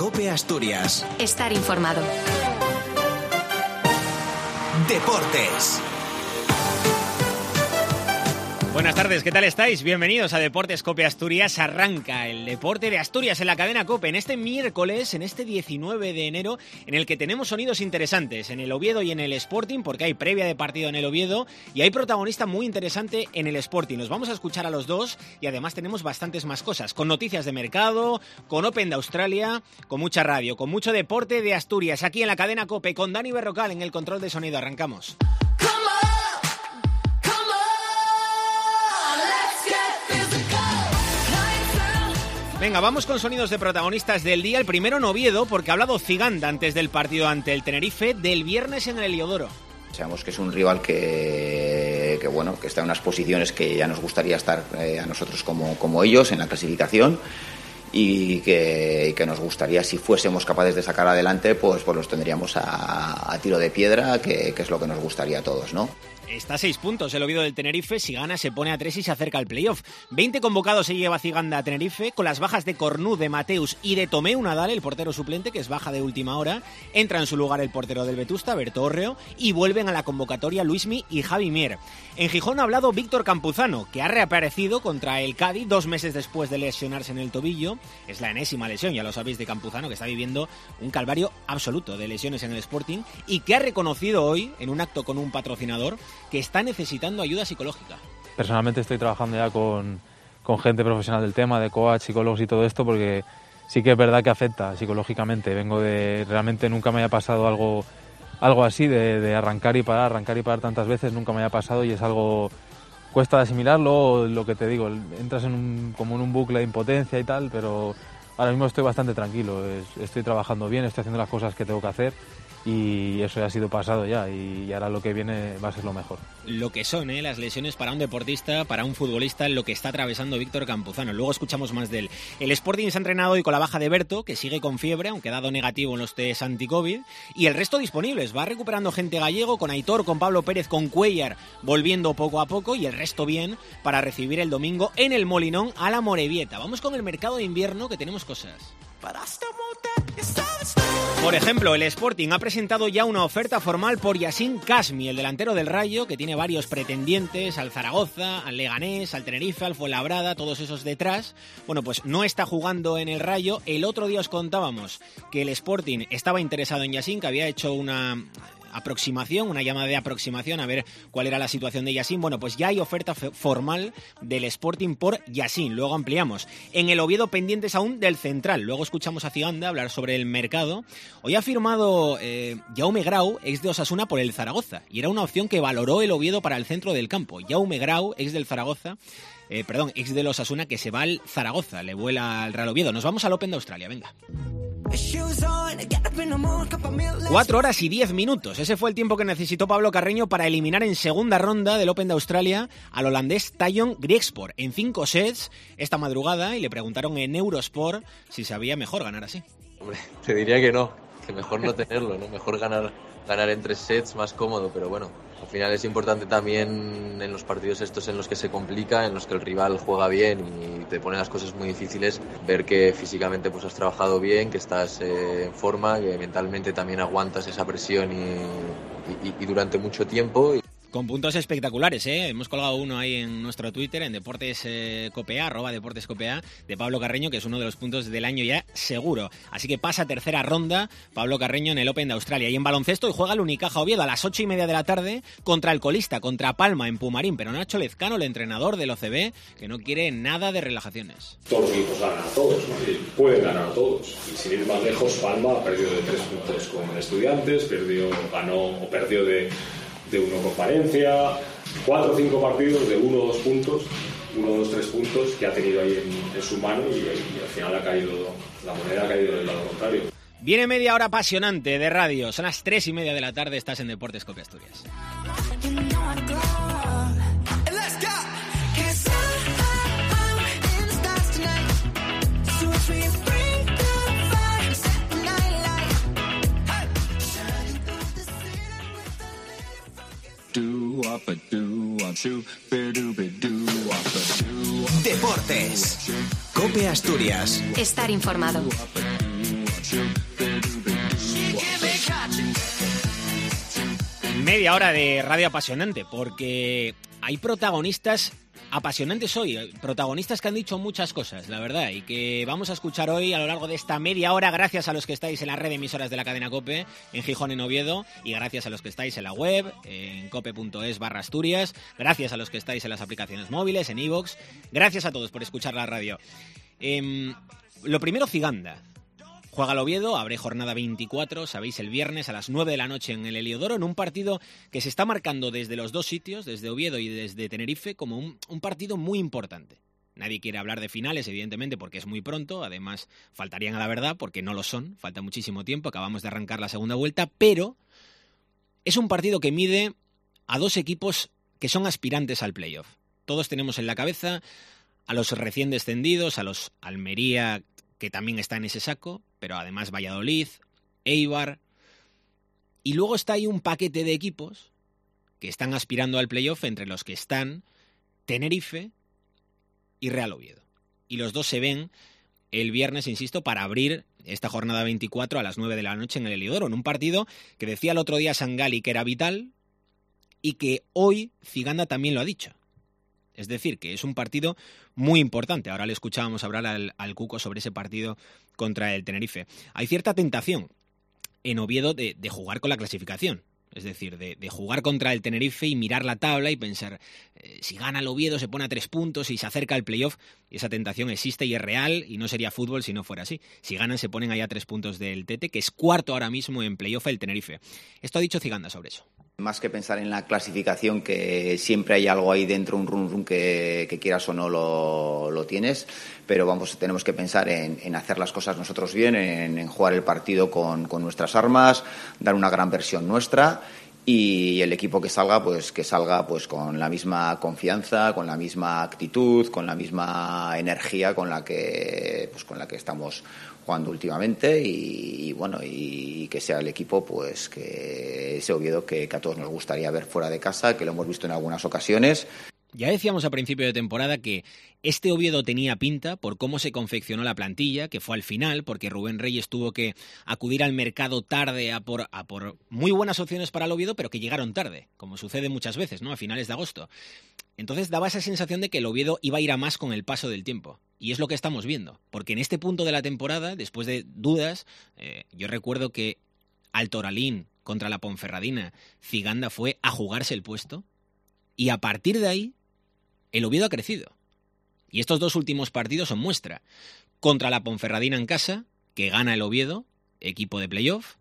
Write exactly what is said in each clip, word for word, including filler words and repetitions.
COPE Asturias. Estar informado. Deportes. Buenas tardes, ¿qué tal estáis? Bienvenidos a Deportes COPE Asturias. Arranca el deporte de Asturias en la cadena COPE en este miércoles, en este diecinueve de enero, en el que tenemos sonidos interesantes en el Oviedo y en el Sporting, porque hay previa de partido en el Oviedo y hay protagonista muy interesante en el Sporting. Los vamos a escuchar a los dos y además tenemos bastantes más cosas, con noticias de mercado, con Open de Australia, con mucha radio, con mucho deporte de Asturias, aquí en la cadena COPE, con Dani Berrocal en el control de sonido. Arrancamos. Venga, vamos con sonidos de protagonistas del día. El primero en Oviedo, porque ha hablado Ziganda antes del partido ante el Tenerife del viernes en el Heliodoro. Sabemos que es un rival que, que bueno, que está en unas posiciones que ya nos gustaría estar eh, a nosotros como, como ellos en la clasificación y que, y que nos gustaría, si fuésemos capaces de sacar adelante, pues, pues los tendríamos a, a tiro de piedra, que, que es lo que nos gustaría a todos, ¿no? Está a seis puntos el Oviedo del Tenerife. Si gana se pone a tres y se acerca al playoff. veinte convocados se lleva Ziganda a Tenerife, con las bajas de Cornú, de Mateus y de Tomeu Nadal, el portero suplente, que es baja de última hora. Entra en su lugar el portero del Vetusta, Berto Orreo, y vuelven a la convocatoria Luismi y Javi Mier. En Gijón ha hablado Víctor Campuzano, que ha reaparecido contra el Cádiz dos meses después de lesionarse en el tobillo. Es la enésima lesión, ya lo sabéis, de Campuzano, que está viviendo un calvario absoluto de lesiones en el Sporting y que ha reconocido hoy, en un acto con un patrocinador, que está necesitando ayuda psicológica. Personalmente estoy trabajando ya con, con gente profesional del tema, de coach, psicólogos y todo esto, porque sí que es verdad que afecta psicológicamente. Vengo de... Realmente nunca me haya pasado algo, algo así, de, de arrancar y parar, arrancar y parar tantas veces, nunca me haya pasado y es algo... Cuesta de asimilarlo, lo que te digo, entras en un, como en un bucle de impotencia y tal, pero ahora mismo estoy bastante tranquilo, estoy trabajando bien, estoy haciendo las cosas que tengo que hacer y eso ya ha sido pasado ya y ahora lo que viene va a ser lo mejor. Lo que son ¿eh? las lesiones para un deportista, para un futbolista, lo que está atravesando Víctor Campuzano. Luego escuchamos más de él. El Sporting se ha entrenado hoy con la baja de Berto, que sigue con fiebre, aunque ha dado negativo en los test anti-COVID, y el resto disponibles. Va recuperando gente Gallego, con Aitor, con Pablo Pérez, con Cuellar, volviendo poco a poco, y el resto bien para recibir el domingo en el Molinón a la Morevieta. Vamos con el mercado de invierno, que tenemos cosas. Por ejemplo, el Sporting ha presentado ya una oferta formal por Yacine Kasmi, el delantero del Rayo, que tiene varios pretendientes, al Zaragoza, al Leganés, al Tenerife, al Fuenlabrada, todos esos detrás. Bueno, pues no está jugando en el Rayo. El otro día os contábamos que el Sporting estaba interesado en Yacine, que había hecho una... aproximación, una llamada de aproximación a ver cuál era la situación de Yacine. Bueno, pues ya hay oferta f- formal del Sporting por Yacine. Luego ampliamos. En el Oviedo pendientes aún del central. Luego escuchamos a Ziganda hablar sobre el mercado. Hoy ha firmado eh, Jaume Grau, ex de Osasuna, por el Zaragoza. Y era una opción que valoró el Oviedo para el centro del campo. Jaume Grau, ex del Zaragoza, eh, perdón, ex del Osasuna, que se va al Zaragoza. Le vuela al Real Oviedo. Nos vamos al Open de Australia, venga. Cuatro horas y diez minutos. Ese fue el tiempo que necesitó Pablo Carreño para eliminar en segunda ronda del Open de Australia al holandés Tajon Griekspoor en cinco sets esta madrugada, y le preguntaron en Eurosport si sabía mejor ganar así. Hombre, te diría que no, que mejor no tenerlo, ¿no? Mejor ganar, ganar en tres sets, más cómodo, pero bueno, al final es importante también en los partidos estos en los que se complica, en los que el rival juega bien y te pone las cosas muy difíciles, ver que físicamente pues has trabajado bien, que estás eh, en forma, que mentalmente también aguantas esa presión y, y, y durante mucho tiempo. Con puntos espectaculares, ¿eh? Hemos colgado uno ahí en nuestro Twitter, en Deportes eh, Copea, arroba Deportes Copea, de Pablo Carreño, que es uno de los puntos del año ya seguro. Así que pasa tercera ronda Pablo Carreño en el Open de Australia. Y en baloncesto hoy juega el Unicaja Oviedo a las ocho y media de la tarde contra el colista, contra Palma en Pumarín. Pero Nacho Lezcano, el entrenador del O C B, que no quiere nada de relajaciones. Todos los equipos ganan a todos, ¿no? Y pueden ganar a todos. Y sin ir más lejos, Palma ha perdido de tres puntos con Estudiantes, perdió, ganó o perdió de... de uno con Valencia, cuatro o cinco partidos de uno o dos puntos, uno, dos, tres puntos que ha tenido ahí en, en su mano y, y al final ha caído, la moneda ha caído del lado contrario. Viene media hora apasionante de radio, son las tres y media de la tarde, estás en Deportes COPE Asturias. Deportes. COPE Asturias. Estar informado. Media hora de radio apasionante, porque hay protagonistas apasionantes hoy, protagonistas que han dicho muchas cosas, la verdad, y que vamos a escuchar hoy a lo largo de esta media hora, gracias a los que estáis en la red de emisoras de la cadena COPE, en Gijón, en Oviedo, y gracias a los que estáis en la web, en cope.es barra Asturias, gracias a los que estáis en las aplicaciones móviles, en iVoox, gracias a todos por escuchar la radio. Eh, lo primero, Ciganda. Juega el Oviedo, abre jornada veinticuatro, sabéis, el viernes a las nueve de la noche en el Heliodoro, en un partido que se está marcando desde los dos sitios, desde Oviedo y desde Tenerife, como un, un partido muy importante. Nadie quiere hablar de finales, evidentemente, porque es muy pronto, además faltarían a la verdad, porque no lo son, falta muchísimo tiempo, acabamos de arrancar la segunda vuelta, pero es un partido que mide a dos equipos que son aspirantes al playoff. Todos tenemos en la cabeza a los recién descendidos, a los Almería, que también está en ese saco, pero además Valladolid, Eibar, y luego está ahí un paquete de equipos que están aspirando al playoff, entre los que están Tenerife y Real Oviedo. Y los dos se ven el viernes, insisto, para abrir esta jornada veinticuatro a las nueve de la noche en el Heliodoro, en un partido que decía el otro día Sangali que era vital y que hoy Ciganda también lo ha dicho. Es decir, que es un partido muy importante. Ahora le escuchábamos hablar al, al Cuco sobre ese partido contra el Tenerife. Hay cierta tentación en Oviedo de, de jugar con la clasificación. Es decir, de, de jugar contra el Tenerife y mirar la tabla y pensar, eh, si gana el Oviedo se pone a tres puntos y se acerca al playoff. Y esa tentación existe y es real y no sería fútbol si no fuera así. Si ganan se ponen allá a tres puntos del Tete, que es cuarto ahora mismo en playoff el Tenerife. Esto ha dicho Ciganda sobre eso. Más que pensar en la clasificación, que siempre hay algo ahí dentro, un run run que, que quieras o no lo, lo tienes, pero vamos, tenemos que pensar en, en hacer las cosas nosotros bien, en, en jugar el partido con, con nuestras armas, dar una gran versión nuestra, y el equipo que salga, pues que salga pues con la misma confianza, con la misma actitud, con la misma energía con la que pues con la que estamos jugando últimamente, y, y bueno, y que sea el equipo pues que ese Oviedo que, que a todos nos gustaría ver fuera de casa, que lo hemos visto en algunas ocasiones. Ya decíamos a principio de temporada que este Oviedo tenía pinta por cómo se confeccionó la plantilla, que fue al final, porque Rubén Reyes tuvo que acudir al mercado tarde a por, a por muy buenas opciones para el Oviedo, pero que llegaron tarde, como sucede muchas veces, ¿no? A finales de agosto. Entonces daba esa sensación de que el Oviedo iba a ir a más con el paso del tiempo. Y es lo que estamos viendo, porque en este punto de la temporada, después de dudas, eh, yo recuerdo que al Toralín contra la Ponferradina, Ciganda fue a jugarse el puesto, y a partir de ahí el Oviedo ha crecido. Y estos dos últimos partidos son muestra. Contra la Ponferradina en casa, que gana el Oviedo, equipo de playoff,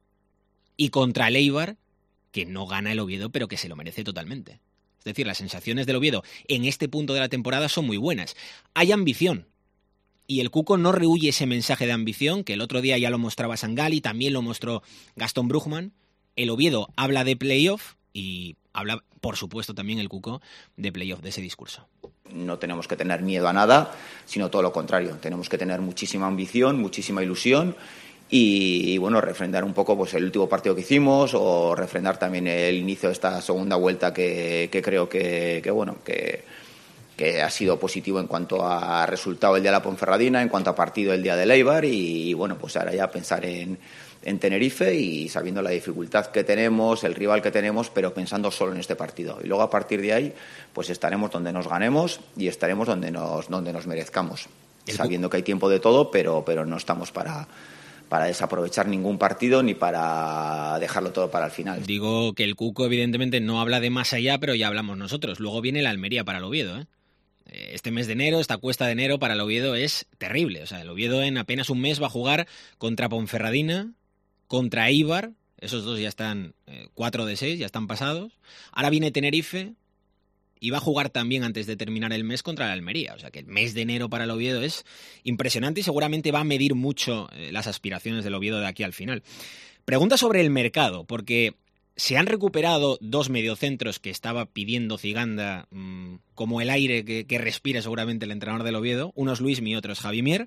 y contra el Eibar, que no gana el Oviedo, pero que se lo merece totalmente. Es decir, las sensaciones del Oviedo en este punto de la temporada son muy buenas. Hay ambición. Y el Cuco no rehúye ese mensaje de ambición, que el otro día ya lo mostraba Sangali, también lo mostró Gastón Brugman. El Oviedo habla de playoff y habla, por supuesto, también el Cuco de playoff, de ese discurso. No tenemos que tener miedo a nada, sino todo lo contrario. Tenemos que tener muchísima ambición, muchísima ilusión y, y bueno, refrendar un poco pues el último partido que hicimos, o refrendar también el inicio de esta segunda vuelta que, que creo que, que bueno, que, que ha sido positivo en cuanto a resultado el día de la Ponferradina, en cuanto a partido el día del Eibar, y, y bueno, pues ahora ya pensar en en Tenerife y sabiendo la dificultad que tenemos, el rival que tenemos, pero pensando solo en este partido. Y luego a partir de ahí, pues estaremos donde nos ganemos y estaremos donde nos donde nos merezcamos, sabiendo que hay tiempo de todo, pero pero no estamos para para desaprovechar ningún partido ni para dejarlo todo para el final. Digo que el Cuco evidentemente no habla de más allá, pero ya hablamos nosotros. Luego viene la Almería para el Oviedo, ¿eh? Este mes de enero, esta cuesta de enero para el Oviedo es terrible. O sea, el Oviedo en apenas un mes va a jugar contra Ponferradina, contra Eibar, esos dos ya están eh, cuatro de seis, ya están pasados. Ahora viene Tenerife y va a jugar también antes de terminar el mes contra la Almería. O sea que el mes de enero para el Oviedo es impresionante y seguramente va a medir mucho eh, las aspiraciones del Oviedo de aquí al final. Pregunta sobre el mercado, porque se han recuperado dos mediocentros que estaba pidiendo Ciganda, mmm, como el aire que, que respira seguramente el entrenador del Oviedo. Uno es Luismi y otro es Javi Mier.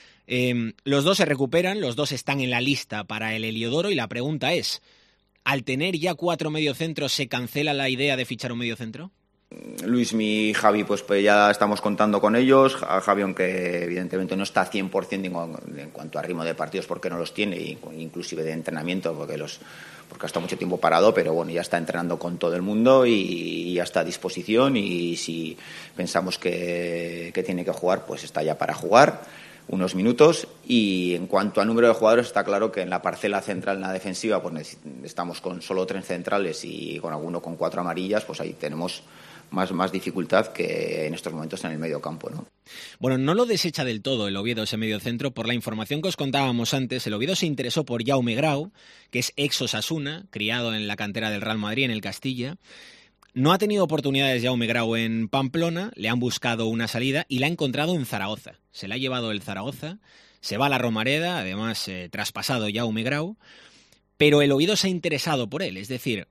Eh, los dos se recuperan, los dos están en la lista para el Heliodoro y la pregunta es, ¿al tener ya cuatro mediocentros se cancela la idea de fichar un mediocentro? Luismi y Javi, pues, pues ya estamos contando con ellos. A Javi, aunque evidentemente no está a cien por ciento en cuanto a ritmo de partidos porque no los tiene, inclusive de entrenamiento porque los porque ha estado mucho tiempo parado, pero bueno, ya está entrenando con todo el mundo y ya está a disposición, y si pensamos que, que tiene que jugar, pues está ya para jugar unos minutos. Y en cuanto a número de jugadores, está claro que en la parcela central, en la defensiva, pues estamos con solo tres centrales y con alguno con cuatro amarillas, pues ahí tenemos más, más dificultad que en estos momentos en el medio campo, ¿no? Bueno, no lo desecha del todo el Oviedo ese medio centro. Por la información que os contábamos antes, el Oviedo se interesó por Jaume Grau, que es ex Osasuna, criado en la cantera del Real Madrid, en el Castilla. No ha tenido oportunidades Jaume Grau en Pamplona, le han buscado una salida y la ha encontrado en Zaragoza. Se la ha llevado el Zaragoza, se va a la Romareda, además eh, traspasado Jaume Grau, pero el Oviedo se ha interesado por él. Es decir,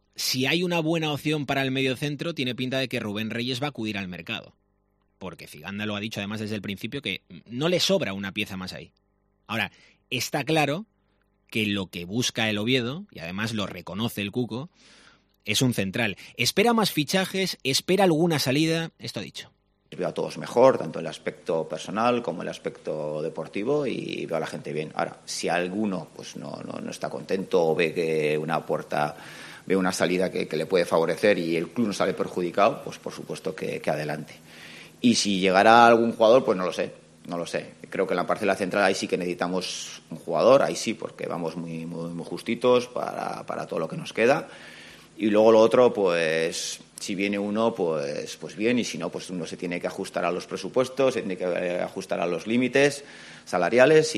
si hay una buena opción para el mediocentro, tiene pinta de que Rubén Reyes va a acudir al mercado. Porque Ciganda lo ha dicho además desde el principio, que no le sobra una pieza más ahí. Ahora, está claro que lo que busca el Oviedo, y además lo reconoce el Cuco, es un central. Espera más fichajes, espera alguna salida, esto ha dicho. Veo a todos mejor, tanto en el aspecto personal como en el aspecto deportivo, y veo a la gente bien. Ahora, si alguno pues no, no, no está contento o ve que una puerta, ve una salida que, que le puede favorecer y el club no sale perjudicado, pues por supuesto que, que adelante. Y si llegará algún jugador, pues no lo sé, no lo sé. Creo que en la parcela central ahí sí que necesitamos un jugador, ahí sí, porque vamos muy, muy, muy justitos para, para todo lo que nos queda. Y luego lo otro, pues si viene uno, pues, pues bien, y si no, pues uno se tiene que ajustar a los presupuestos, se tiene que ajustar a los límites salariales,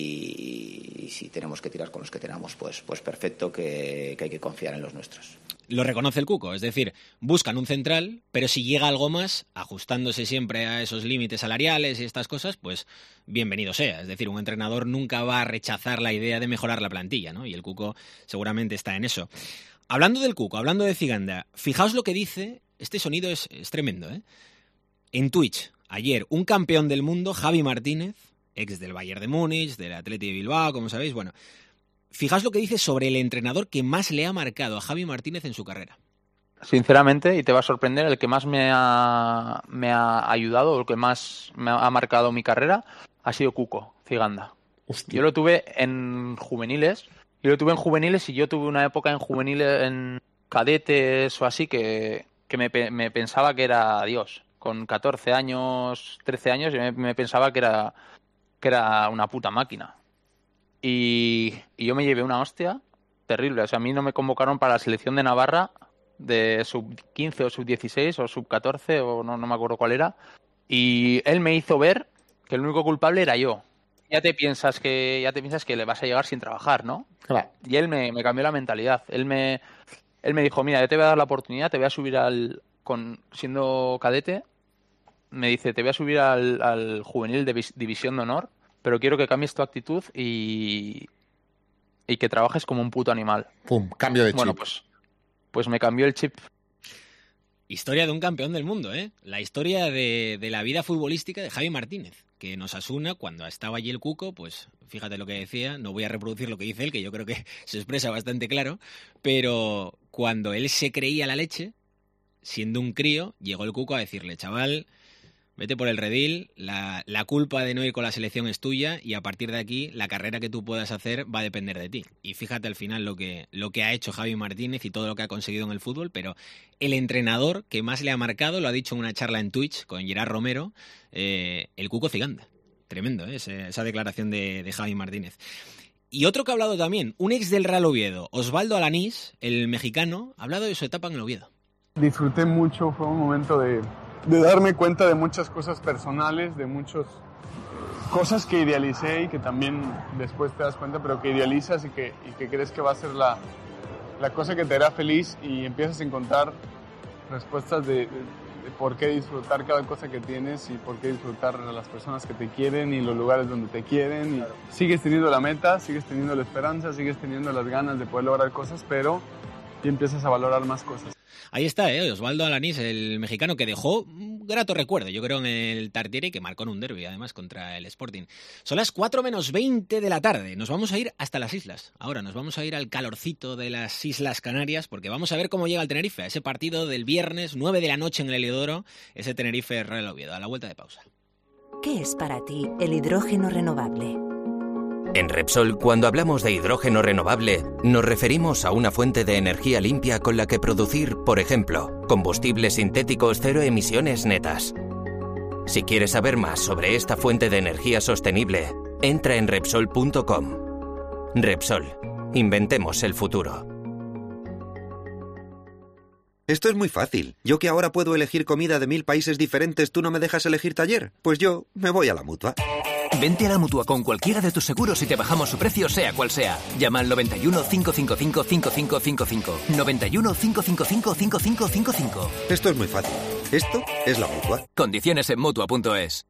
y, y si tenemos que tirar con los que tenemos, pues, pues perfecto, que, que hay que confiar en los nuestros. Lo reconoce el Cuco, es decir, buscan un central, pero si llega algo más, ajustándose siempre a esos límites salariales y estas cosas, pues bienvenido sea. Es decir, un entrenador nunca va a rechazar la idea de mejorar la plantilla, ¿no? Y el Cuco seguramente está en eso. Hablando del Cuco, hablando de Ciganda, fijaos lo que dice, este sonido es, es tremendo, ¿eh? En Twitch, ayer, un campeón del mundo, Javi Martínez, ex del Bayern de Múnich, del Athletic de Bilbao, como sabéis, bueno, fijaos lo que dice sobre el entrenador que más le ha marcado a Javi Martínez en su carrera. Sinceramente, y te va a sorprender, el que más me ha, me ha ayudado, o el que más me ha marcado mi carrera, ha sido Cuco Ciganda. Hostia. Yo lo tuve en juveniles, yo lo tuve en juveniles y yo tuve una época en juveniles, en cadetes o así, que, que me, me pensaba que era Dios. Con catorce años, trece años, yo me, me pensaba que era, que era una puta máquina. Y, y yo me llevé una hostia terrible. O sea, a mí no me convocaron para la selección de Navarra de sub quince o sub dieciséis o sub catorce, o no, no me acuerdo cuál era. Y él me hizo ver que el único culpable era yo. Ya te piensas que ya te piensas que le vas a llegar sin trabajar, ¿no? Claro. Y él me, me cambió la mentalidad. Él me, él me dijo, mira, yo te voy a dar la oportunidad, te voy a subir al... con siendo cadete, me dice, te voy a subir al, al juvenil de División de Honor, pero quiero que cambies tu actitud y, y que trabajes como un puto animal. Pum, cambio de chip. Bueno, pues, pues me cambió el chip. Historia de un campeón del mundo, ¿eh? La historia de, de la vida futbolística de Javi Martínez, que en Osasuna, cuando estaba allí el Cuco, pues fíjate lo que decía, no voy a reproducir lo que dice él, que yo creo que se expresa bastante claro, pero cuando él se creía la leche, siendo un crío, llegó el Cuco a decirle, chaval, vete por el redil, la, la culpa de no ir con la selección es tuya y a partir de aquí la carrera que tú puedas hacer va a depender de ti. Y fíjate al final lo que, lo que ha hecho Javi Martínez y todo lo que ha conseguido en el fútbol, pero el entrenador que más le ha marcado, lo ha dicho en una charla en Twitch con Gerard Romero, eh, el Cuco Ciganda. Tremendo, ¿eh? esa, esa declaración de, de Javi Martínez. Y otro que ha hablado también, un ex del Real Oviedo, Osvaldo Alanís, el mexicano, ha hablado de su etapa en el Oviedo. Disfruté mucho, fue un momento de... de darme cuenta de muchas cosas personales, de muchas cosas que idealicé y que también después te das cuenta, pero que idealizas y que, y que crees que va a ser la, la cosa que te hará feliz, y empiezas a encontrar respuestas de, de, de por qué disfrutar cada cosa que tienes y por qué disfrutar a las personas que te quieren y los lugares donde te quieren. Y sigues teniendo la meta, sigues teniendo la esperanza, sigues teniendo las ganas de poder lograr cosas, pero y empiezas a valorar más cosas. Ahí está, ¿eh? Osvaldo Alanís, el mexicano que dejó grato recuerdo, yo creo, en el Tartiere, que marcó en un derbi, además, contra el Sporting. Son las cuatro menos veinte de la tarde. Nos vamos a ir hasta las islas. Ahora nos vamos a ir al calorcito de las Islas Canarias, porque vamos a ver cómo llega el Tenerife a ese partido del viernes, nueve de la noche en el Heliodoro, ese Tenerife-Real Oviedo, a la vuelta de pausa. ¿Qué es para ti el hidrógeno renovable? En Repsol, cuando hablamos de hidrógeno renovable, nos referimos a una fuente de energía limpia con la que producir, por ejemplo, combustibles sintéticos cero emisiones netas. Si quieres saber más sobre esta fuente de energía sostenible, entra en Repsol punto com. Repsol, inventemos el futuro. Esto es muy fácil. Yo que ahora puedo elegir comida de mil países diferentes, ¿tú no me dejas elegir taller? Pues yo me voy a la Mutua. Vente a la Mutua con cualquiera de tus seguros y te bajamos su precio sea cual sea. Llama al noventa y uno, cinco cinco cinco, cinco cinco cinco cinco. noventa y uno, cinco cinco cinco, cinco cinco cinco cinco. Esto es muy fácil. Esto es la Mutua. Condiciones en Mutua punto es.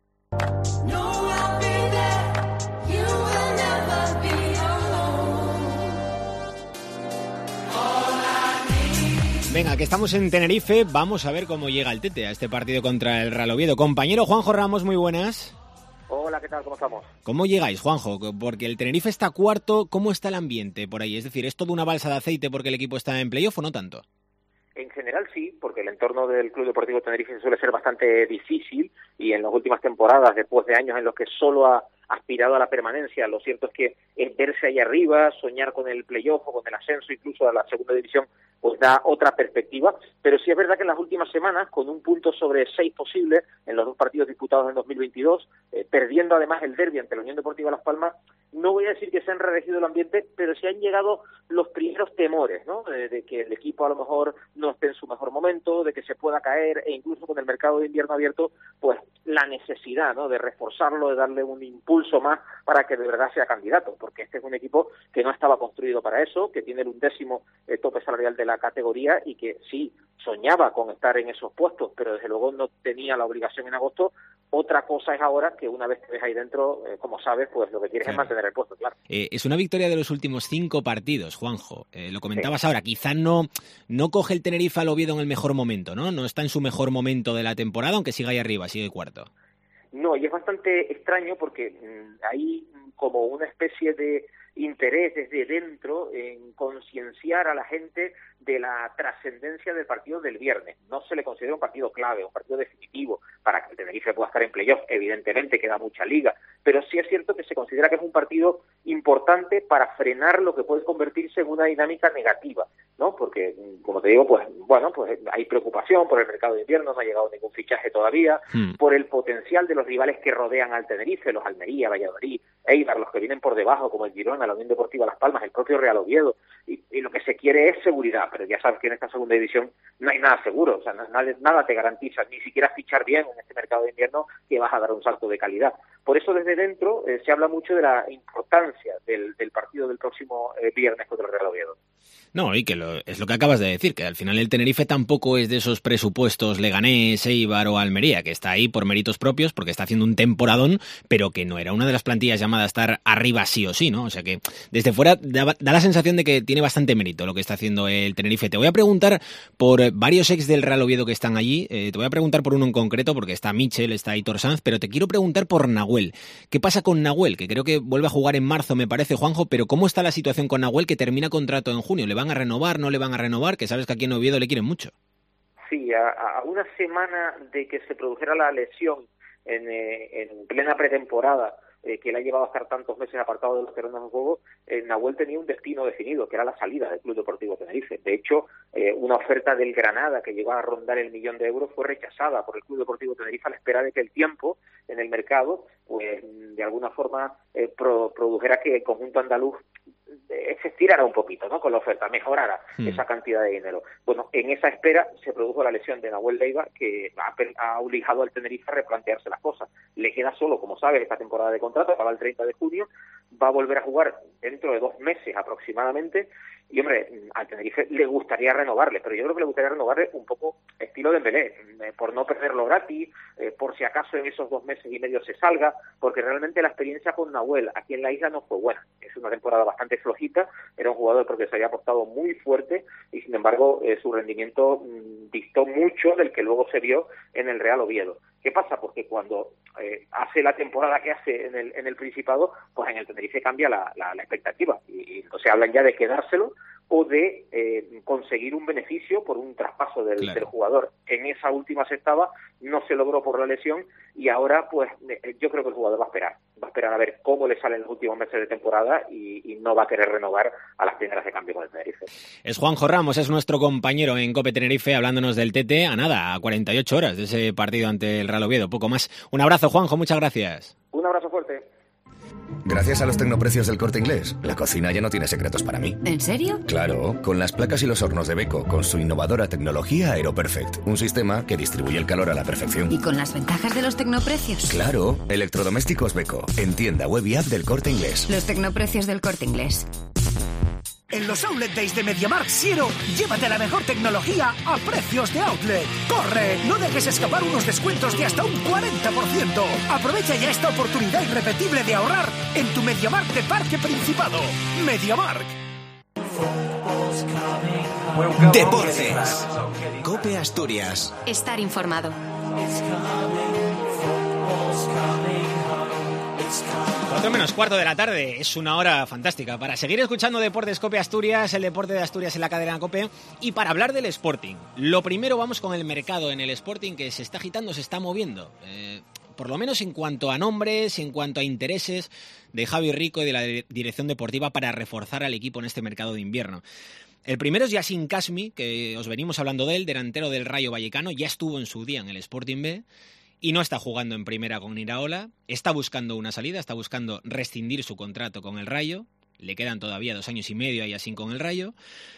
Venga, que estamos en Tenerife, vamos a ver cómo llega el Tete a este partido contra el Real Oviedo. Compañero Juanjo Ramos, muy buenas. Hola, ¿qué tal? ¿Cómo estamos? ¿Cómo llegáis, Juanjo? Porque el Tenerife está cuarto, ¿cómo está el ambiente por ahí? Es decir, ¿es todo una balsa de aceite porque el equipo está en playoff o no tanto? En general sí, porque el entorno del Club Deportivo Tenerife suele ser bastante difícil y en las últimas temporadas, después de años en los que solo ha aspirado a la permanencia, lo cierto es que es verse ahí arriba, soñar con el playoff o con el ascenso incluso a la segunda división, pues da otra perspectiva, pero sí es verdad que en las últimas semanas, con un punto sobre seis posibles en los dos partidos disputados en dos mil veintidós, eh, perdiendo además el derbi ante la Unión Deportiva Las Palmas, no voy a decir que se ha enrarecido el ambiente, pero sí han llegado los primeros temores, ¿no? De, de que el equipo a lo mejor no esté en su mejor momento, de que se pueda caer, e incluso con el mercado de invierno abierto, pues la necesidad, ¿no?, de reforzarlo, de darle un impulso más para que de verdad sea candidato, porque este es un equipo que no estaba construido para eso, que tiene el undécimo eh, tope salarial de la categoría y que sí soñaba con estar en esos puestos, pero desde luego no tenía la obligación en agosto. Otra cosa es ahora que una vez que ves ahí dentro, eh, como sabes, pues lo que quieres claro. es mantener el puesto, claro. Eh, es una victoria de los últimos cinco partidos, Juanjo. Eh, lo comentabas sí. ahora, quizá no, no coge el Tenerife al Oviedo en el mejor momento, ¿no? No está en su mejor momento de la temporada, aunque siga ahí arriba, sigue cuarto. No, y es bastante extraño porque mmm, hay como una especie de interés desde dentro en concienciar a la gente de la trascendencia del partido del viernes. No se le considera un partido clave, un partido definitivo para que el Tenerife pueda estar en playoff. Evidentemente queda mucha liga, pero sí es cierto que se considera que es un partido importante para frenar lo que puede convertirse en una dinámica negativa, ¿no? Porque, como te digo, pues bueno, pues hay preocupación por el mercado de invierno, no ha llegado ningún fichaje todavía, hmm. por el potencial de los rivales que rodean al Tenerife, los Almería, Valladolid, Eibar, los que vienen por debajo, como el Girona, la Unión Deportiva Las Palmas, el propio Real Oviedo, y, y lo que se quiere es seguridad, pero ya sabes que en esta segunda división no hay nada seguro, o sea, nada, nada te garantiza, ni siquiera fichar bien en este mercado de invierno que vas a dar un salto de calidad. Por eso desde dentro eh, se habla mucho de la importancia del, del partido del próximo eh, viernes contra el Real Oviedo. No, y que lo, es lo que acabas de decir, que al final el Tenerife tampoco es de esos presupuestos Leganés, Eibar o Almería, que está ahí por méritos propios, porque está haciendo un temporadón, pero que no era una de las plantillas llamadas a estar arriba sí o sí, ¿no? O sea que desde fuera da, da la sensación de que tiene bastante mérito lo que está haciendo el Tenerife. Te voy a preguntar por varios ex del Real Oviedo que están allí, eh, te voy a preguntar por uno en concreto, porque está Michel, está Aitor Sanz, pero te quiero preguntar por Nahuel. ¿Qué pasa con Nahuel? Que creo que vuelve a jugar en marzo, me parece, Juanjo, pero ¿cómo está la situación con Nahuel, que termina contrato en junio? ¿Le van a renovar, no le van a renovar? Que sabes que aquí en Oviedo le quieren mucho. Sí, a, a una semana de que se produjera la lesión en, eh, en plena pretemporada, eh, que le ha llevado a estar tantos meses apartado de los terrenos de juego, eh, Nahuel tenía un destino definido, que era la salida del Club Deportivo Tenerife. De hecho, eh, una oferta del Granada que llegó a rondar el millón de euros fue rechazada por el Club Deportivo Tenerife a la espera de que el tiempo en el mercado, pues de alguna forma eh, pro, produjera que el conjunto andaluz se estirara un poquito, ¿no?, con la oferta, mejorara hmm. esa cantidad de dinero. Bueno, en esa espera se produjo la lesión de Nahuel Leiva, que ha, ha obligado al Tenerife a replantearse las cosas. Le queda solo, como sabes, esta temporada de contrato, acaba el treinta de junio, va a volver a jugar dentro de dos meses aproximadamente, y hombre, al Tenerife le gustaría renovarle, pero yo creo que le gustaría renovarle un poco estilo Dembélé, eh, por no perderlo gratis, eh, por si acaso en esos dos meses y medio se salga, porque realmente la experiencia con Nahuel aquí en la isla no fue buena. Es una temporada bastante flojita, era un jugador porque se había apostado muy fuerte y sin embargo eh, su rendimiento mmm, distó mucho del que luego se vio en el Real Oviedo. ¿Qué pasa? Porque cuando eh, hace la temporada que hace en el, en el Principado, pues en el Tenerife cambia la, la, la expectativa y, y entonces hablan ya de quedárselo o de eh, conseguir un beneficio por un traspaso del, claro. del jugador. En esa última sextava no se logró por la lesión y ahora pues eh, yo creo que el jugador va a esperar, va a esperar a ver cómo le salen los últimos meses de temporada y, y no va a querer renovar a las primeras de cambio con el Tenerife. Es Juanjo Ramos, es nuestro compañero en COPE Tenerife hablándonos del T T a nada, a cuarenta y ocho horas de ese partido ante el Real Oviedo, poco más. Un abrazo, Juanjo, muchas gracias. Un abrazo fuerte. Gracias a los tecnoprecios del Corte Inglés, la cocina ya no tiene secretos para mí. ¿En serio? Claro, con las placas y los hornos de Beko, con su innovadora tecnología AeroPerfect, un sistema que distribuye el calor a la perfección. ¿Y con las ventajas de los tecnoprecios? Claro, electrodomésticos Beko, en tienda web y app del Corte Inglés. Los tecnoprecios del Corte Inglés. En los Outlet Days de MediaMarkt Siero, llévate la mejor tecnología a precios de outlet. ¡Corre! No dejes escapar unos descuentos de hasta un cuarenta por ciento. Aprovecha ya esta oportunidad irrepetible de ahorrar en tu MediaMarkt de Parque Principado. MediaMarkt. Deportes. COPE Asturias. Estar informado. Cuatro menos cuarto de la tarde, es una hora fantástica para seguir escuchando Deportes COPE Asturias, el deporte de Asturias en la cadena COPE, y para hablar del Sporting. Lo primero, vamos con el mercado en el Sporting, que se está agitando, se está moviendo, eh, por lo menos en cuanto a nombres, en cuanto a intereses de Javi Rico y de la dirección deportiva para reforzar al equipo en este mercado de invierno. El primero es Yacine Kasmi, que os venimos hablando de él, delantero del Rayo Vallecano, ya estuvo en su día en el Sporting B, y no está jugando en primera con Iraola, está buscando una salida, está buscando rescindir su contrato con el Rayo, le quedan todavía dos años y medio a Yacine con el Rayo,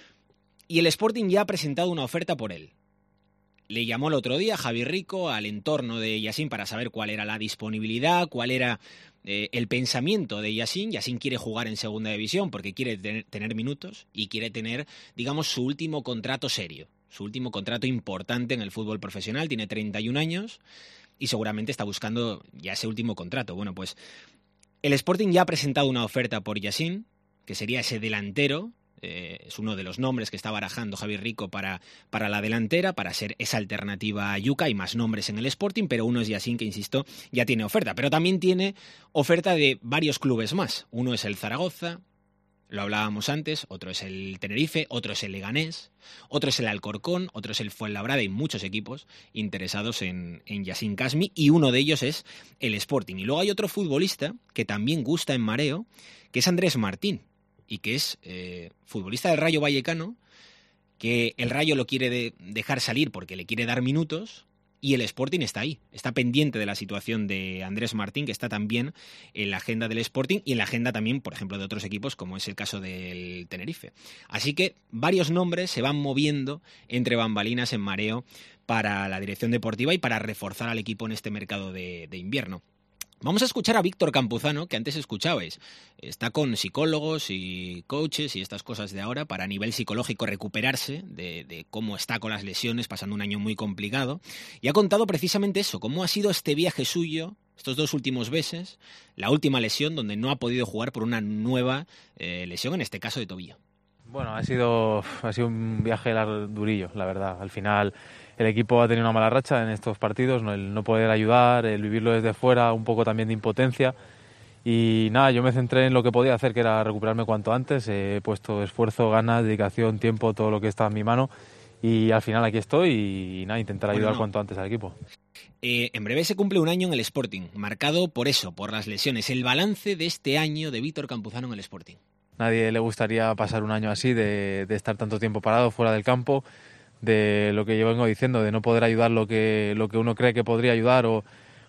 y el Sporting ya ha presentado una oferta por él. Le llamó el otro día Javi Rico al entorno de Yacine para saber cuál era la disponibilidad, cuál era eh, el pensamiento de Yacine. Yacine quiere jugar en segunda división porque quiere tener, tener minutos y quiere tener, digamos, su último contrato serio, su último contrato importante en el fútbol profesional, tiene treinta y un años, y seguramente está buscando ya ese último contrato. Bueno, pues el Sporting ya ha presentado una oferta por Yacine, que sería ese delantero, eh, es uno de los nombres que está barajando Javi Rico para, para la delantera, para ser esa alternativa a Yuka. Hay más nombres en el Sporting, pero uno es Yacine, que insisto, ya tiene oferta. Pero también tiene oferta de varios clubes más. Uno es el Zaragoza, lo hablábamos antes, otro es el Tenerife, otro es el Leganés, otro es el Alcorcón, otro es el Fuenlabrada y muchos equipos interesados en, en Yacine Kasmi, y uno de ellos es el Sporting. Y luego hay otro futbolista que también gusta en mareo, que es Andrés Martín, y que es eh, futbolista del Rayo Vallecano, que el Rayo lo quiere de, dejar salir porque le quiere dar minutos, y el Sporting está ahí, está pendiente de la situación de Andrés Martín, que está también en la agenda del Sporting y en la agenda también, por ejemplo, de otros equipos, como es el caso del Tenerife. Así que varios nombres se van moviendo entre bambalinas en mareo para la dirección deportiva y para reforzar al equipo en este mercado de, de invierno. Vamos a escuchar a Víctor Campuzano, que antes escuchabais. Está con psicólogos y coaches y estas cosas de ahora para a nivel psicológico recuperarse de, de cómo está con las lesiones, pasando un año muy complicado. Y ha contado precisamente eso, cómo ha sido este viaje suyo, estos dos últimos meses, la última lesión donde no ha podido jugar por una nueva eh, lesión, en este caso de tobillo. Bueno, ha sido, ha sido un viaje durillo, la verdad. Al final el equipo ha tenido una mala racha en estos partidos, ¿no? El no poder ayudar, el vivirlo desde fuera, un poco también de impotencia. Y nada, yo me centré en lo que podía hacer, que era recuperarme cuanto antes. He puesto esfuerzo, ganas, dedicación, tiempo, todo lo que está en mi mano. Y al final aquí estoy y nada, intentar ayudar bueno, cuanto antes al equipo. Eh, en breve se cumple un año en el Sporting, marcado por eso, por las lesiones. El balance de este año de Víctor Campuzano en el Sporting. Nadie le gustaría pasar un año así, de, de estar tanto tiempo parado fuera del campo, de lo que yo vengo diciendo, de no poder ayudar lo que, lo que uno cree que podría ayudar o,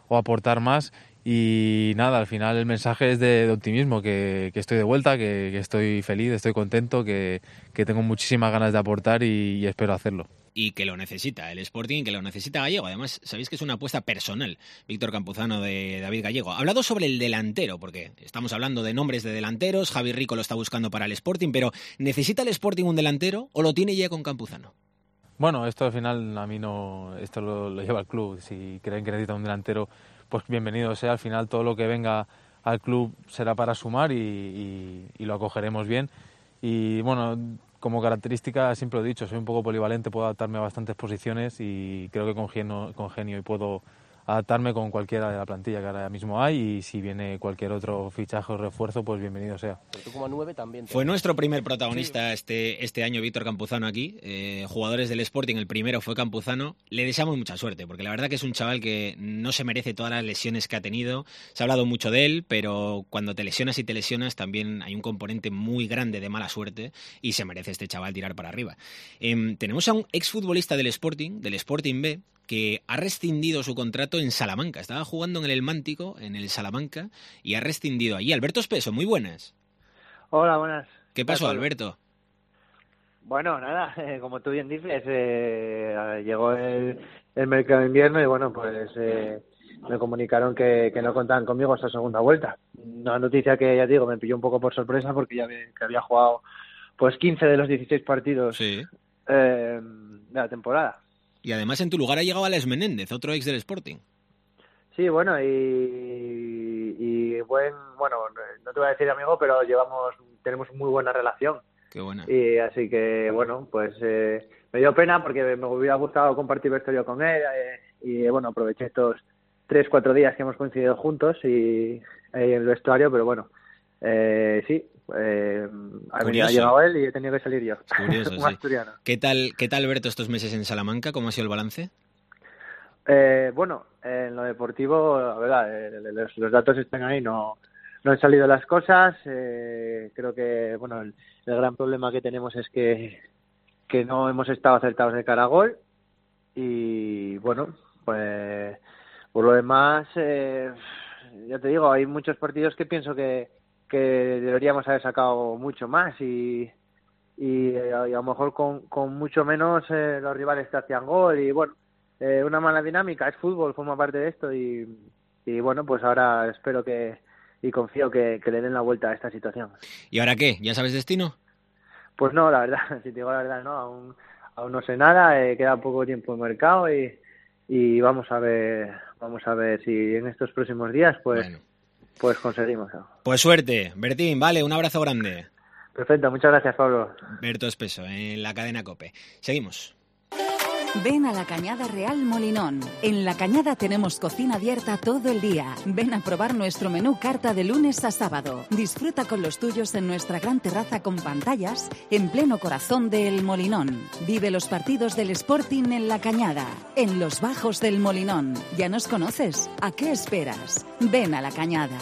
o aportar más. Y nada, al final el mensaje es de, de optimismo, que, que estoy de vuelta, que, que estoy feliz, estoy contento, que, que tengo muchísimas ganas de aportar y, y espero hacerlo. Y que lo necesita el Sporting, que lo necesita Gallego. Además, sabéis que es una apuesta personal, Víctor Campuzano de David Gallego. Ha hablado sobre el delantero, porque estamos hablando de nombres de delanteros, Javi Rico lo está buscando para el Sporting, pero ¿necesita el Sporting un delantero o lo tiene ya con Campuzano? Bueno, esto al final a mí no, esto lo, lo lleva el club. Si creen que necesita un delantero, pues bienvenido sea. Al final todo lo que venga al club será para sumar y, y, y lo acogeremos bien. Y bueno, como característica siempre lo he dicho, soy un poco polivalente, puedo adaptarme a bastantes posiciones y creo que congenio, congenio y puedo adaptarme con cualquiera de la plantilla que ahora mismo hay, y si viene cualquier otro fichaje o refuerzo, pues bienvenido sea. Tú como nueve también te... Fue nuestro primer protagonista este, este año, Víctor Campuzano, aquí. Eh, jugadores del Sporting, el primero fue Campuzano. Le deseamos mucha suerte, porque la verdad que es un chaval que no se merece todas las lesiones que ha tenido. Se ha hablado mucho de él, pero cuando te lesionas y te lesionas también hay un componente muy grande de mala suerte y se merece este chaval tirar para arriba. Eh, tenemos a un exfutbolista del Sporting, del Sporting B, que ha rescindido su contrato en Salamanca. Estaba jugando en el Mántico, en el Salamanca, y ha rescindido allí. Alberto Espeso, muy buenas. Hola, buenas. ¿Qué pasó, Hola. Alberto? Bueno, nada, eh, como tú bien dices, eh, llegó el, el mercado de invierno y bueno, pues eh, me comunicaron que, que no contaban conmigo esta segunda vuelta. Una noticia que, ya digo, me pilló un poco por sorpresa porque ya vi que había jugado pues quince de los dieciséis partidos sí. eh, de la temporada. Y además en tu lugar ha llegado Alex Menéndez, otro ex del Sporting. Sí, bueno, y, y buen, bueno, no te voy a decir amigo, pero llevamos, tenemos muy buena relación. Qué buena. Y así que, bueno, pues eh, me dio pena porque me hubiera gustado compartir vestuario con él eh, y, bueno, aproveché estos tres, cuatro días que hemos coincidido juntos y ahí en el vestuario, pero bueno, eh, sí, eh, ha, venido, ha llegado él y he tenido que salir yo. Curioso, Un sí. asturiano. ¿Qué tal, ¿Qué tal, Alberto, estos meses en Salamanca? ¿Cómo ha sido el balance? Eh, bueno, en lo deportivo, la verdad, eh, los, los datos están ahí, no, no han salido las cosas. Eh, creo que, bueno, el, el gran problema que tenemos es que, que no hemos estado acertados de cara a gol. Y bueno, pues por lo demás, eh, ya te digo, hay muchos partidos que pienso que, que deberíamos haber sacado mucho más y, y, y a lo mejor con, con mucho menos eh, los rivales te hacían gol y bueno. Eh, una mala dinámica, es fútbol, forma parte de esto y, y bueno, pues ahora espero que y confío que, que le den la vuelta a esta situación. ¿Y ahora qué? ¿Ya sabes destino? Pues no, la verdad, si te digo la verdad, no, aún, aún no sé nada, eh, queda poco tiempo en mercado y, y vamos a ver, vamos a ver si en estos próximos días pues, bueno. pues conseguimos algo. Pues suerte, Bertín, vale, un abrazo grande. Perfecto, muchas gracias, Pablo. Berto Espeso, en la cadena COPE. Seguimos. Ven a la Cañada Real Molinón. En la Cañada tenemos cocina abierta todo el día. Ven a probar nuestro menú carta de lunes a sábado. Disfruta con los tuyos en nuestra gran terraza con pantallas en pleno corazón del Molinón. Vive los partidos del Sporting en la Cañada, en los bajos del Molinón. ¿Ya nos conoces? ¿A qué esperas? Ven a la Cañada.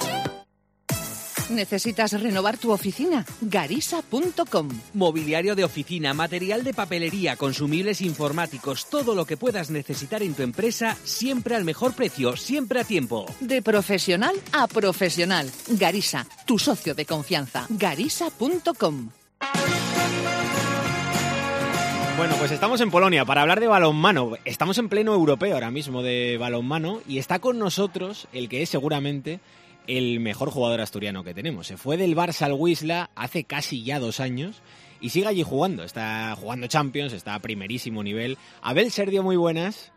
¿Necesitas renovar tu oficina? Garisa punto com. Mobiliario de oficina, material de papelería, consumibles informáticos, todo lo que puedas necesitar en tu empresa, siempre al mejor precio, siempre a tiempo. De profesional a profesional. Garisa, tu socio de confianza. Garisa punto com. Bueno, pues estamos en Polonia para hablar de balonmano. Estamos en pleno europeo ahora mismo de balonmano y está con nosotros el que es seguramente el mejor jugador asturiano que tenemos. Se fue del Barça al Wisla hace casi ya dos años y sigue allí jugando. Está jugando Champions, está a primerísimo nivel. Abel Serdio, muy buenas.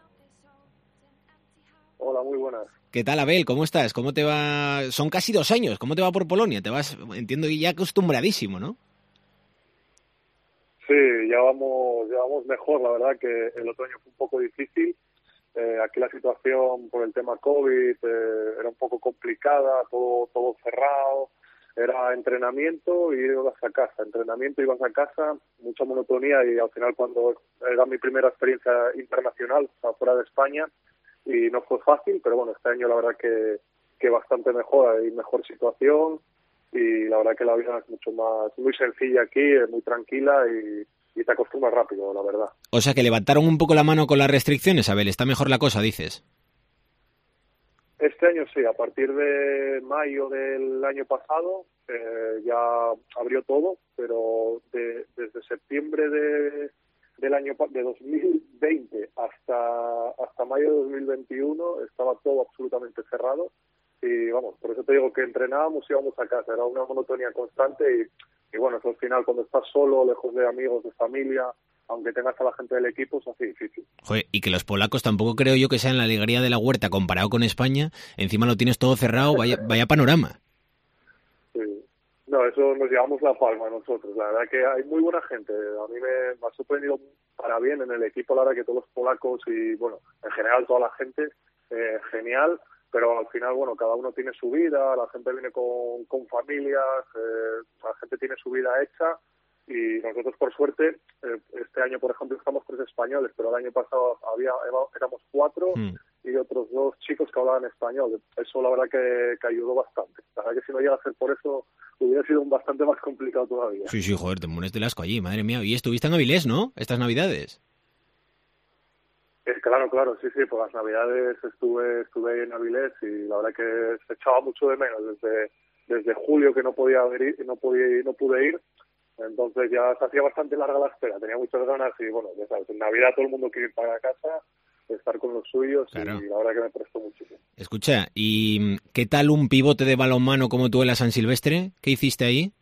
Hola, muy buenas. ¿Qué tal, Abel? ¿Cómo estás? ¿Cómo te va? Son casi dos años. ¿Cómo te va por Polonia? Te vas, entiendo que ya acostumbradísimo, ¿no? Sí, ya vamos, ya vamos mejor. La verdad que el otoño fue un poco difícil. Eh, aquí la situación por el tema COVID eh, era un poco complicada, todo todo cerrado, era entrenamiento y ibas a casa, entrenamiento ibas a casa, mucha monotonía y al final cuando era mi primera experiencia internacional, o sea, fuera de España, y no fue fácil, pero bueno, este año la verdad que, que bastante mejor, hay mejor situación y la verdad que la vida es mucho más, muy sencilla aquí, muy tranquila y y te acostumbras rápido, la verdad. O sea que levantaron un poco la mano con las restricciones, Abel, está mejor la cosa, dices. Este año sí, a partir de mayo del año pasado eh, ya abrió todo, pero de, desde septiembre de, del año de dos mil veinte hasta hasta mayo de dos mil veintiuno estaba todo absolutamente cerrado y vamos, por eso te digo que entrenábamos y íbamos a casa, era una monotonía constante y, y bueno, eso al final cuando estás solo, lejos de amigos, de familia, aunque tengas a la gente del equipo, es así difícil. Joder, y que los polacos tampoco creo yo que sean la alegría de la huerta comparado con España. Encima lo tienes todo cerrado, vaya, vaya panorama. Sí. No, eso nos llevamos la palma nosotros. La verdad que hay muy buena gente. A mí me, me ha sorprendido para bien en el equipo, la verdad que todos los polacos y, bueno, en general toda la gente, eh, genial. Pero al final, bueno, cada uno tiene su vida, la gente viene con, con familias, eh, la gente tiene su vida hecha. Y nosotros, por suerte, eh, este año, por ejemplo, estamos tres españoles, pero el año pasado había éramos cuatro mm. y otros dos chicos que hablaban español. Eso, la verdad, que, que ayudó bastante. La verdad que si no llega a ser por eso, hubiera sido un bastante más complicado todavía. Sí, sí, joder, te mueres del asco allí, madre mía. Y estuviste en Avilés, ¿no? Estas Navidades. Eh, claro, claro, sí, sí, por las Navidades estuve estuve en Avilés y la verdad que se echaba mucho de menos desde desde julio que no podía ir, no podía no pude ir. Entonces ya se hacía bastante larga la espera, tenía muchas ganas y bueno, ya sabes, en Navidad todo el mundo quiere ir para casa, estar con los suyos claro. Y la verdad que me prestó muchísimo. Escucha, ¿y qué tal un pivote de balonmano como tú en la San Silvestre? ¿Qué hiciste ahí?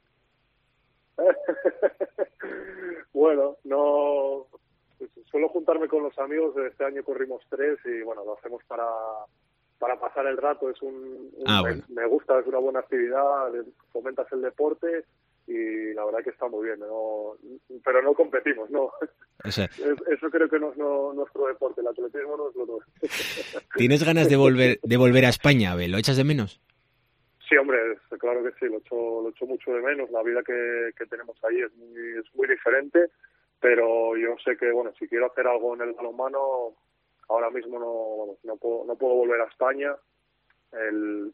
Bueno, no... Suelo juntarme con los amigos, este año corrimos tres y bueno, lo hacemos para para pasar el rato, es un, un ah, me, bueno. me gusta, es una buena actividad, fomentas el deporte y la verdad que está muy bien, ¿no? Pero no competimos, ¿no? O sea, eso creo que no es no, nuestro deporte, el atletismo no es lo nuestro. ¿Tienes ganas de volver de volver a España, Abel? ¿Lo echas de menos? Sí, hombre, claro que sí, lo echo, lo echo mucho de menos, la vida que, que tenemos ahí es muy, es muy diferente, pero yo sé que, bueno, si quiero hacer algo en el balonmano, ahora mismo no, bueno, no puedo, no puedo volver a España, el,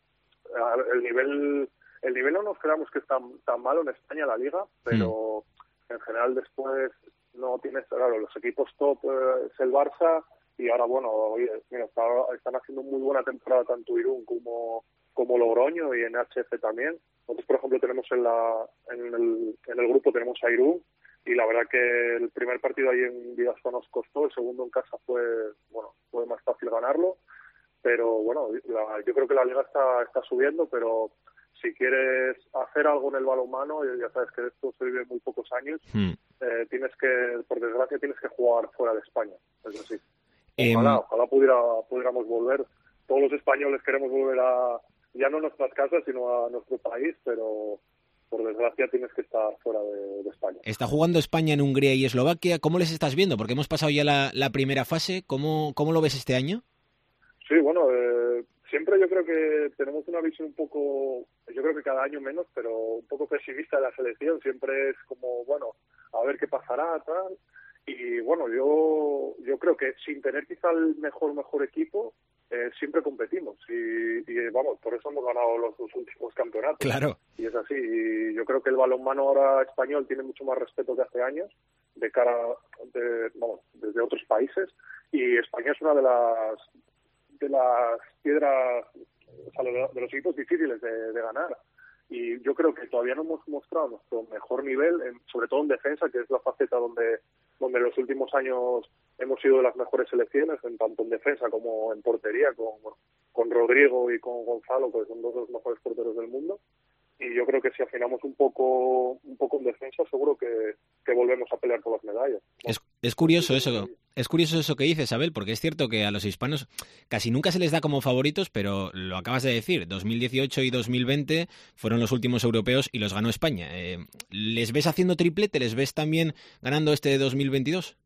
el nivel... El nivel no nos creamos que es tan, tan malo en España, la liga, pero mm. en general después no tienes, claro, los equipos top eh, es el Barça y ahora, bueno, oye, mira, está, están haciendo muy buena temporada tanto Irún como, como Logroño y en H F también. Nosotros, por ejemplo, tenemos en, la, en, el, en el grupo tenemos a Irún y la verdad que el primer partido ahí en Vidasoa nos costó, el segundo en casa fue, bueno, fue más fácil ganarlo, pero bueno, la, yo creo que la liga está, está subiendo, pero si quieres hacer algo en el balonmano, ya sabes que de esto se vive muy pocos años, mm. eh, tienes que, por desgracia, tienes que jugar fuera de España. Es así. Ojalá, eh... ojalá pudiera, pudiéramos volver. Todos los españoles queremos volver a, ya no a nuestras casas, sino a nuestro país, pero por desgracia tienes que estar fuera de, de España. Está jugando España en Hungría y Eslovaquia. ¿Cómo les estás viendo? Porque hemos pasado ya la, la primera fase. ¿Cómo, ¿Cómo lo ves este año? Sí, bueno... Eh, Siempre yo creo que tenemos una visión un poco, yo creo que cada año menos, pero un poco pesimista de la selección. Siempre es como, bueno, a ver qué pasará, tal. Y bueno, yo yo creo que sin tener quizá el mejor, mejor equipo, eh, siempre competimos. Y, y vamos, por eso hemos ganado los dos últimos campeonatos. Claro. Y es así. Y yo creo que el balonmano ahora español tiene mucho más respeto que hace años, de cara, de, vamos, desde otros países. Y España es una de las... de las piedras, o sea, de los equipos difíciles de, de ganar. Y yo creo que todavía no hemos mostrado nuestro mejor nivel, en, sobre todo en defensa, que es la faceta donde, donde en los últimos años hemos sido de las mejores selecciones, en tanto en defensa como en portería, con, bueno, con Rodrigo y con Gonzalo, que son dos de los mejores porteros del mundo. Y yo creo que si afinamos un poco un poco en defensa, seguro que, que volvemos a pelear por las medallas. Es, es curioso eso, es curioso eso que dices, Abel, porque es cierto que a los hispanos casi nunca se les da como favoritos, pero lo acabas de decir, dos mil dieciocho y dos mil veinte fueron los últimos europeos y los ganó España. Eh, ¿Les ves haciendo triplete? ¿Les ves también ganando este de dos mil veintidós?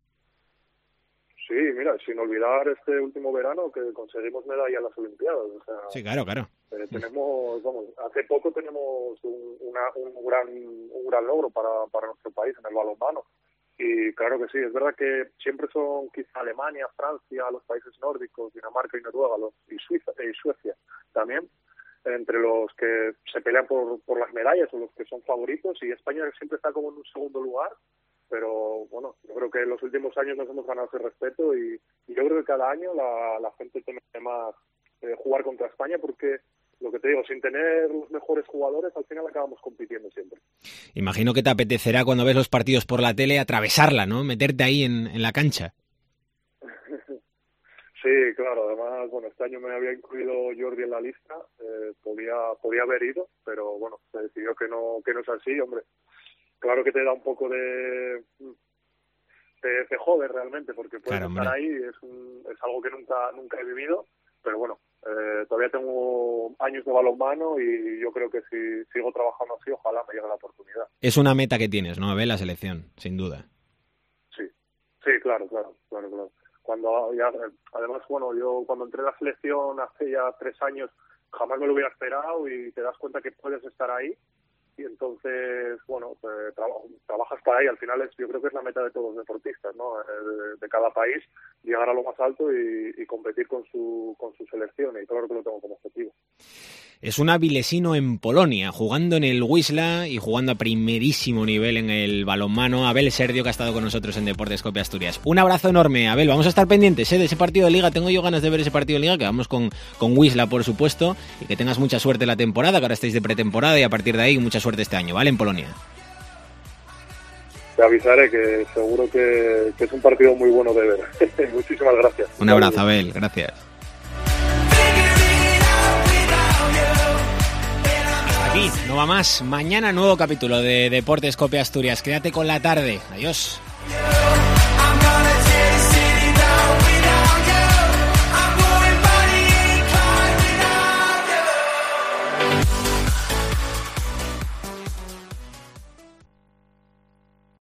Sí, mira, sin olvidar este último verano que conseguimos medalla en las Olimpiadas. O sea, sí, claro, claro. Eh, tenemos, vamos, hace poco tenemos un, una, un gran un gran logro para, para nuestro país en el balonmano. Y claro que sí, es verdad que siempre son quizá Alemania, Francia, los países nórdicos, Dinamarca y Noruega, los, y Suiza y Suecia también, entre los que se pelean por, por las medallas o los que son favoritos, y España siempre está como en un segundo lugar. Pero bueno, yo creo que en los últimos años nos hemos ganado ese respeto y, y yo creo que cada año la, la gente tiene más eh, jugar contra España, porque lo que te digo, sin tener los mejores jugadores, al final acabamos compitiendo siempre. Imagino que te apetecerá cuando ves los partidos por la tele atravesarla, ¿no? Meterte ahí en, en la cancha. Sí, claro, además, bueno, este año me había incluido Jordi en la lista, eh, podía podía haber ido, pero bueno, se decidió que no que no es así, hombre. Claro que te da un poco de... te, te jode realmente, porque puedes claro, estar ahí, es, un, es algo que nunca nunca he vivido, pero bueno, eh, todavía tengo años de balonmano y yo creo que si sigo trabajando así, ojalá me llegue la oportunidad. Es una meta que tienes, ¿no? A ver, la selección, sin duda. Sí, sí, claro, claro, claro, claro. Cuando ya, además, bueno, yo cuando entré en la selección hace ya tres años, jamás me lo hubiera esperado y te das cuenta que puedes estar ahí y entonces, bueno, eh, tra trabajas para ahí. Al final es, yo creo que es la meta de todos los deportistas, ¿no? De, de cada país, llegar a lo más alto y, y competir con su, con su selección, y claro que lo tengo como objetivo. Es un avilesino en Polonia, jugando en el Wisla y jugando a primerísimo nivel en el balonmano. Abel Serdio, que ha estado con nosotros en Deportes Cope Asturias. Un abrazo enorme, Abel. Vamos a estar pendientes ¿eh? de ese partido de Liga. Tengo yo ganas de ver ese partido de Liga, que vamos con, con Wisla, por supuesto. Y que tengas mucha suerte en la temporada, que ahora estáis de pretemporada y a partir de ahí mucha suerte este año, ¿vale? En Polonia. Te avisaré, que seguro que, que es un partido muy bueno de ver. Muchísimas gracias. Un abrazo, Abel. Gracias. Aquí no va más. Mañana nuevo capítulo de Deportes Cope Asturias. Quédate con la tarde. Adiós.